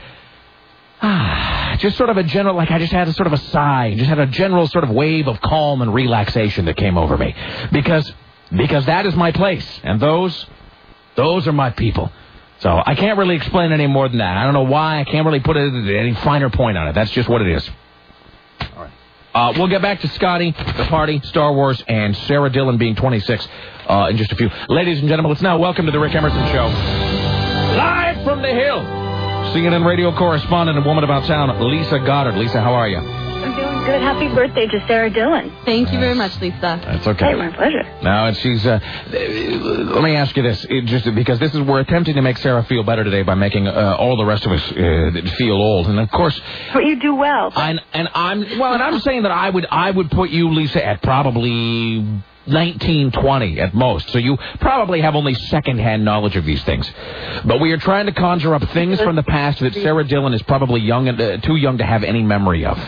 just sort of a general, like I just had a sort of a sigh, just had a general sort of wave of calm and relaxation that came over me. Because that is my place, and those are my people. So I can't really explain any more than that. I don't know why. I can't really put any finer point on it. That's just what it is. All right. We'll get back to Scotty, the party, Star Wars, and Sarah Dillon being 26 in just a few. Ladies and gentlemen, let's now welcome to the Rick Emerson Show, live from the Hill, CNN radio correspondent and woman about town, Lisa Goddard. Lisa, how are you? I'm doing good. Happy birthday to Sarah Dillon. Thank you very much, Lisa. That's okay. Hey, my pleasure. Now, and she's, let me ask you this, just because we're attempting to make Sarah feel better today by making all the rest of us feel old. And of course... But you do well. And I'm saying that I would put you, Lisa, at probably 1920 at most. So you probably have only second-hand knowledge of these things. But we are trying to conjure up things from the past that Sarah Dillon is probably young and too young to have any memory of.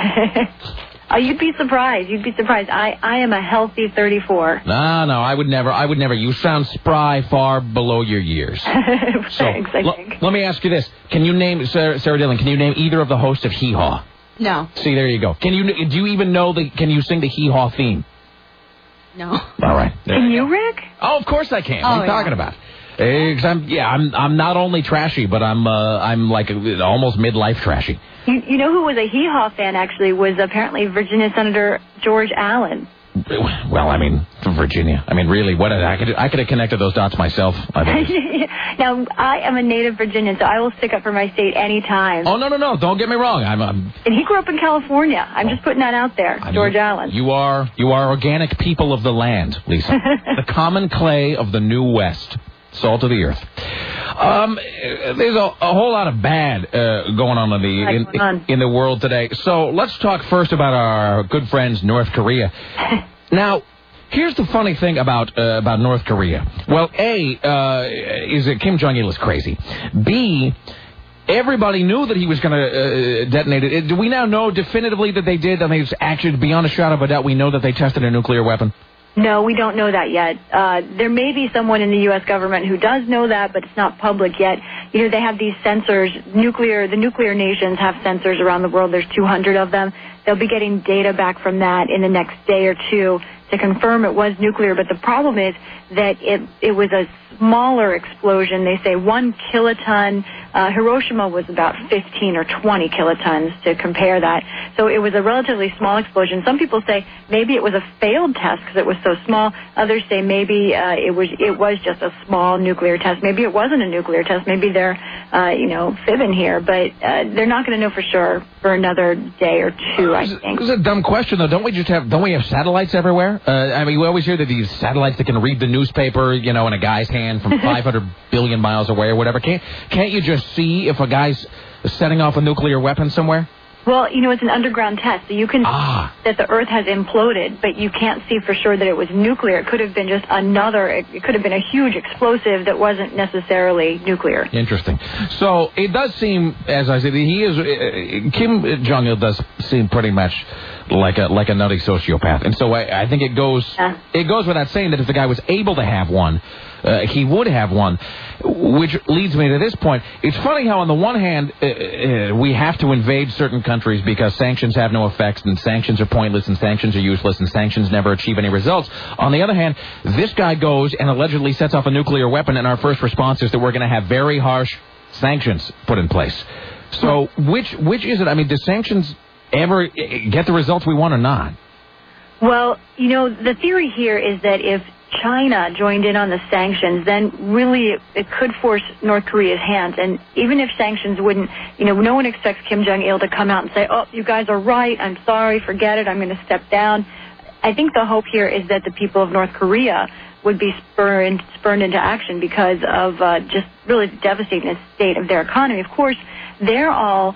You'd be surprised. I am a healthy 34. No, I would never. You sound spry, far below your years. Thanks, I think. Let me ask you this. Can you name, Sarah Dillon, can you name either of the hosts of Hee Haw? No. See, there you go. Do you even know can you sing the hee-haw theme? No. All right. Can you, Rick? Oh, of course I can. What are you talking about? I'm not only trashy, but I'm like almost midlife trashy. You know who was a hee-haw fan, actually, was apparently Virginia Senator George Allen. Well, I mean, from Virginia. I mean, really, I could have connected those dots myself. I think. Now, I am a native Virginian, so I will stick up for my state anytime. Oh, no. Don't get me wrong. And he grew up in California. I'm just putting that out there, George Allen. You are organic people of the land, Lisa. The common clay of the New West. Salt of the earth. There's a whole lot of bad going on in the world today. So let's talk first about our good friends North Korea. Now, here's the funny thing about North Korea. Well, A, is that Kim Jong-il is crazy. B, everybody knew that he was going to detonate it. Do we now know definitively that they did? I mean, it's actually beyond a shadow of a doubt we know that they tested a nuclear weapon. No, we don't know that yet. There may be someone in the U.S. government who does know that, but it's not public yet. You know, they have these sensors. The nuclear nations have sensors around the world. There's 200 of them. They'll be getting data back from that in the next day or two to confirm it was nuclear. But the problem is that it was a smaller explosion. They say 1 kiloton. Hiroshima was about 15 or 20 kilotons to compare that. So it was a relatively small explosion. Some people say maybe it was a failed test because it was so small. Others say maybe it was just a small nuclear test. Maybe it wasn't a nuclear test. Maybe they're fibbing here. But they're not going to know for sure for another day or two, I think. This is a dumb question, though. Don't we have satellites everywhere? I mean, we always hear that these satellites that can read the newspaper, in a guy's hand from 500 billion miles away or whatever. Can't you just see if a guy's setting off a nuclear weapon somewhere? Well, it's an underground test, so you can see that the Earth has imploded, but you can't see for sure that it was nuclear. It could have been just it could have been a huge explosive that wasn't necessarily nuclear. Interesting. So it does seem, as I said, Kim Jong-il does seem pretty much like a nutty sociopath, and so I think it goes without saying that if the guy was able to have one, he would have one, which leads me to this point. It's funny how on the one hand we have to invade certain countries because sanctions have no effects and sanctions are pointless and sanctions are useless and sanctions never achieve any results. On the other hand, this guy goes and allegedly sets off a nuclear weapon and our first response is that we're going to have very harsh sanctions put in place. So which is it? I mean, do sanctions ever get the results we want or not? Well, the theory here is that if China joined in on the sanctions, then really it could force North Korea's hands. And even if sanctions wouldn't, no one expects Kim Jong-il to come out and say, oh, you guys are right, I'm sorry, forget it, I'm going to step down. I think the hope here is that the people of North Korea would be spurned into action because of just really the devastating state of their economy. Of course, they are all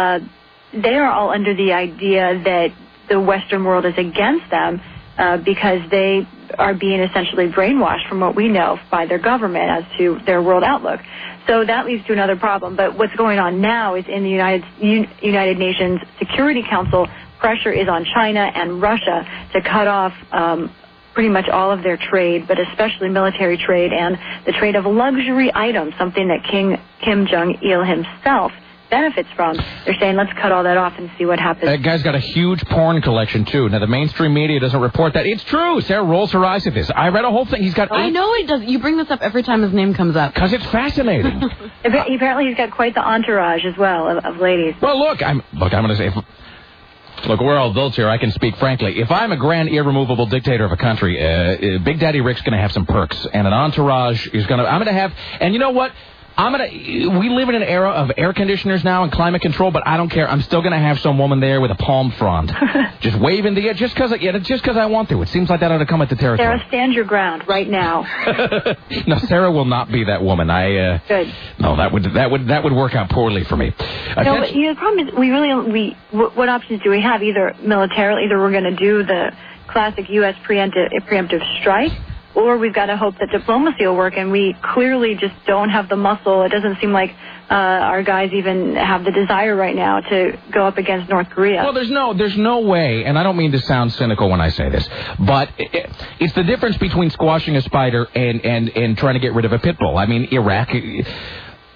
under the idea that the Western world is against them because they are being essentially brainwashed from what we know by their government as to their world outlook. So that leads to another problem. But what's going on now is in the United Nations Security Council, pressure is on China and Russia to cut off pretty much all of their trade, but especially military trade and the trade of luxury items, something that Kim Jong-il himself benefits from. They're saying, let's cut all that off and see what happens. That guy's got a huge porn collection, too. Now, the mainstream media doesn't report that. It's true. Sarah rolls her eyes at this. I read a whole thing. He's got... I know he does. You bring this up every time his name comes up. Because it's fascinating. Apparently, he's got quite the entourage as well of ladies. Well, look, I'm going to say... Look, we're all adults here. I can speak frankly. If I'm a grand, irremovable dictator of a country, Big Daddy Rick's going to have some perks. And an entourage is going to... I'm going to have... And you know what? We live in an era of air conditioners now and climate control, but I don't care. I'm still going to have some woman there with a palm frond, just waving the air, just because I want to. It seems like that ought to come at the territory. Sarah, stand your ground right now. No, Sarah will not be that woman. Good. No, that would work out poorly for me. No, but the problem is what options do we have? Either militarily, either we're going to do the classic U.S. preemptive strike, or we've got to hope that diplomacy will work, and we clearly just don't have the muscle. It doesn't seem like our guys even have the desire right now to go up against North Korea. Well, there's no way, and I don't mean to sound cynical when I say this, but it's the difference between squashing a spider and trying to get rid of a pit bull. I mean, Iraq...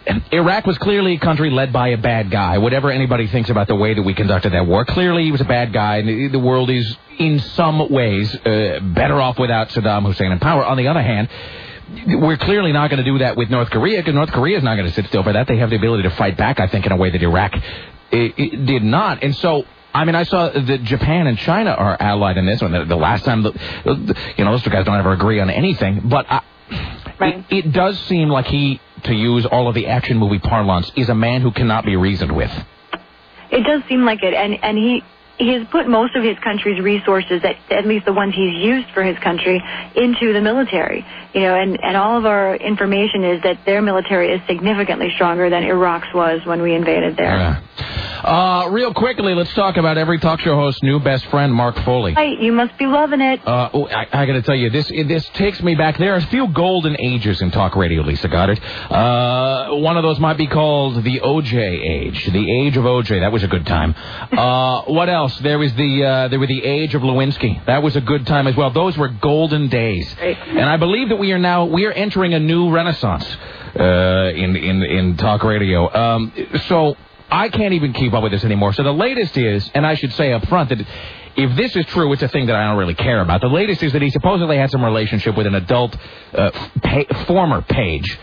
Iraq was clearly a country led by a bad guy. Whatever anybody thinks about the way that we conducted that war, clearly he was a bad guy, and the world is, in some ways, better off without Saddam Hussein in power. On the other hand, we're clearly not going to do that with North Korea, because North Korea is not going to sit still for that. They have the ability to fight back, I think, in a way that Iraq did not. And so, I mean, I saw that Japan and China are allied in this one. The last time, those two guys don't ever agree on anything. But it does seem like he, to use all of the action movie parlance, is a man who cannot be reasoned with. It does seem like it, and he has put most of his country's resources, at least the ones he's used for his country, into the military. And all of our information is that their military is significantly stronger than Iraq's was when we invaded there. Yeah. Real quickly, let's talk about every talk show host's new best friend, Mark Foley. Hi, you must be loving it. I got to tell you, this takes me back. There are a few golden ages in talk radio, Lisa Goddard. One of those might be called the OJ age, the age of OJ. That was a good time. What else? There were the age of Lewinsky. That was a good time as well. Those were golden days. Right. And I believe that we are entering a new renaissance in talk radio. So I can't even keep up with this anymore. So the latest is, and I should say up front that if this is true, it's a thing that I don't really care about. The latest is that he supposedly had some relationship with an adult former page.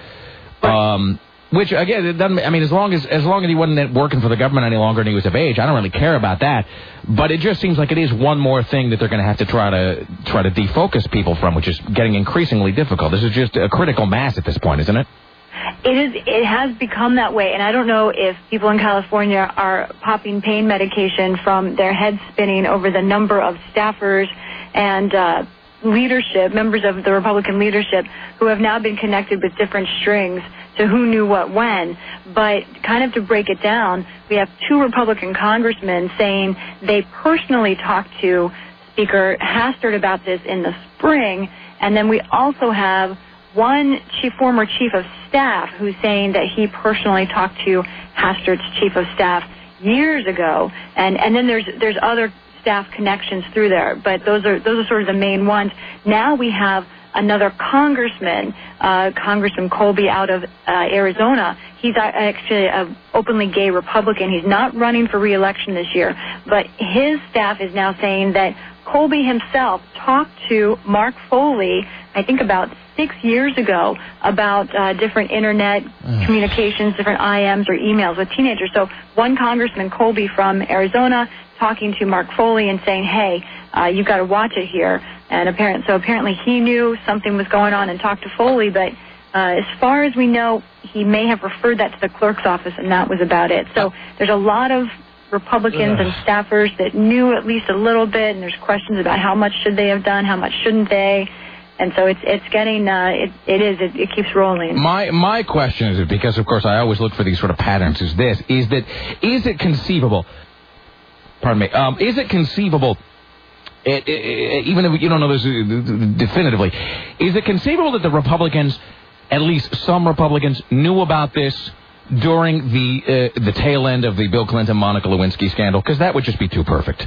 Which, again, it doesn't, I mean, as long as he wasn't working for the government any longer and he was of age, I don't really care about that. But it just seems like it is one more thing that they're going to have to try to defocus people from, which is getting increasingly difficult. This is just a critical mass at this point, isn't it? It has become that way, and I don't know if people in California are popping pain medication from their heads spinning over the number of staffers and leadership, members of the Republican leadership, who have now been connected with different strings to who knew what when. But kind of to break it down, we have 2 Republican congressmen saying they personally talked to Speaker Hastert about this in the spring, and then we also have one former chief of staff who's saying that he personally talked to Hastert's chief of staff years ago, and then there's other staff connections through there, but those are sort of the main ones. Now we have another congressman, Congressman Colby out of Arizona. He's actually an openly gay Republican. He's not running for re-election this year, but his staff is now saying that Colby himself talked to Mark Foley, I think about 6 years ago, about different internet communications, different IMs or emails with teenagers. So one Congressman, Colby from Arizona, talking to Mark Foley and saying, hey, you've got to watch it here. And apparently he knew something was going on and talked to Foley, but as far as we know, he may have referred that to the clerk's office, and that was about it. So there's a lot of Republicans and staffers that knew at least a little bit, and there's questions about how much should they have done, how much shouldn't they. And so it's getting, it keeps rolling. My question is, because of course I always look for these sort of patterns, is it conceivable, pardon me, is it conceivable, even if you don't know this definitively, is it conceivable that the Republicans, at least some Republicans, knew about this during the tail end of the Bill Clinton-Monica Lewinsky scandal? Because that would just be too perfect.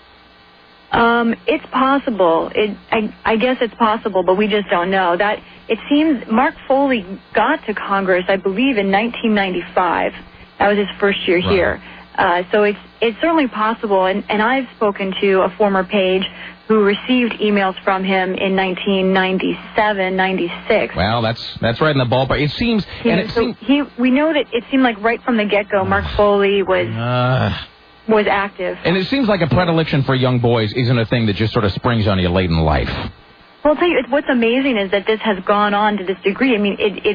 It's possible. I guess it's possible, but we just don't know. That it seems Mark Foley got to Congress, I believe, in 1995. That was his first year here. So it's certainly possible. And I've spoken to a former page who received emails from him in 1997, 96. Well, that's right in the ballpark. It seems. We know that it seemed like right from the get-go, Mark Foley was active. And it seems like a predilection for young boys isn't a thing that just sort of springs on you late in life. Well, I'll tell you, what's amazing is that this has gone on to this degree. I mean,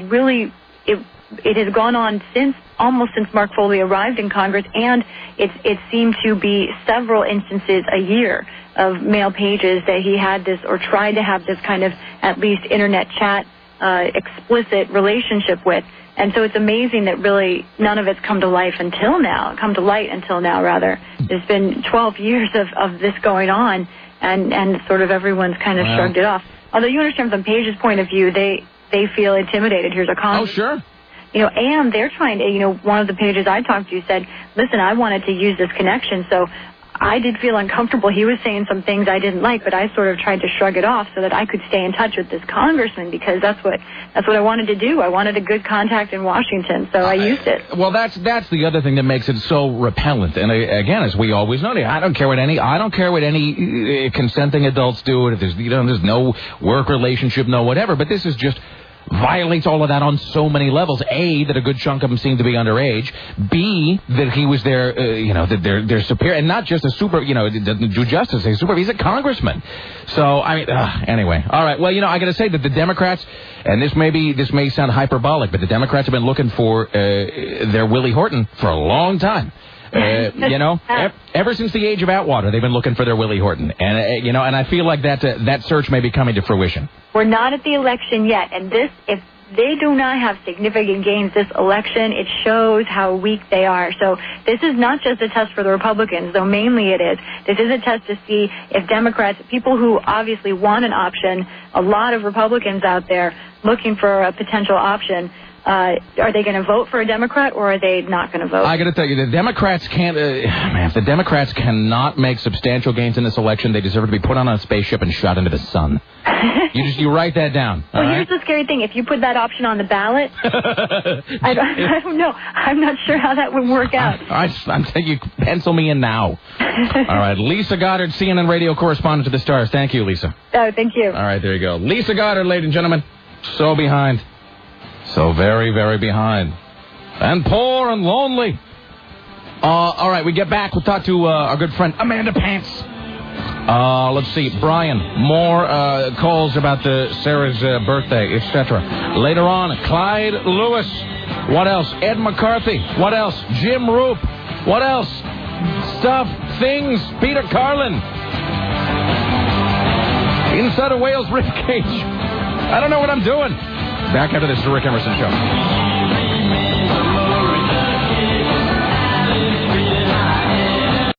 it has gone on almost since Mark Foley arrived in Congress, and it seemed to be several instances a year of male pages that he had this, or tried to have this kind of at least internet chat explicit relationship with. And so it's amazing that really none of it's come to light until now, rather. There's been 12 years of this going on, and sort of everyone's kind of shrugged it off. Although you understand from Page's point of view, they feel intimidated. Here's a comment. Oh, sure. And they're trying to, one of the pages I talked to said, listen, I wanted to use this connection, so I did feel uncomfortable. He was saying some things I didn't like, but I sort of tried to shrug it off so that I could stay in touch with this congressman, because that's what I wanted to do. I wanted a good contact in Washington, so I used it. Well, that's the other thing that makes it so repellent. And again, as we always know, I don't care what any consenting adults do. If there's there's no work relationship, no whatever. But this is just violates all of that on so many levels. A, that a good chunk of them seem to be underage. B, that he was their, that they're superior, and not just a super, doesn't do justice. He's a congressman. So, I mean, anyway. All right. Well, I got to say that the Democrats, and this may sound hyperbolic, but the Democrats have been looking for their Willie Horton for a long time. Ever since the age of Atwater, they've been looking for their Willie Horton, and and I feel like that search may be coming to fruition. We're not at the election yet, and if they do not have significant gains this election, it shows how weak they are. So this is not just a test for the Republicans, though mainly it is. This is a test to see if Democrats, people who obviously want an option, a lot of Republicans out there looking for a potential option. Are they going to vote for a Democrat, or are they not going to vote? I got to tell you, the Democrats can't. If the Democrats cannot make substantial gains in this election, they deserve to be put on a spaceship and shot into the sun. You write that down. Well, here's the scary thing: if you put that option on the ballot, I don't know. I'm not sure how that would work out. I'm telling you, pencil me in now. All right, Lisa Goddard, CNN radio correspondent to the Stars. Thank you, Lisa. Oh, thank you. All right, there you go, Lisa Goddard, ladies and gentlemen. So behind. So very, very behind. And poor and lonely. All right, we get back. We'll talk to our good friend Amanda Pants. Let's see. Brian, more calls about Sarah's birthday, etc. Later on, Clyde Lewis. What else? Ed McCarthy. What else? Jim Roop. What else? Stuff, things, Peter Carlin. Inside a whale's ribcage. I don't know what I'm doing. Back after this, the Rick Emerson Show.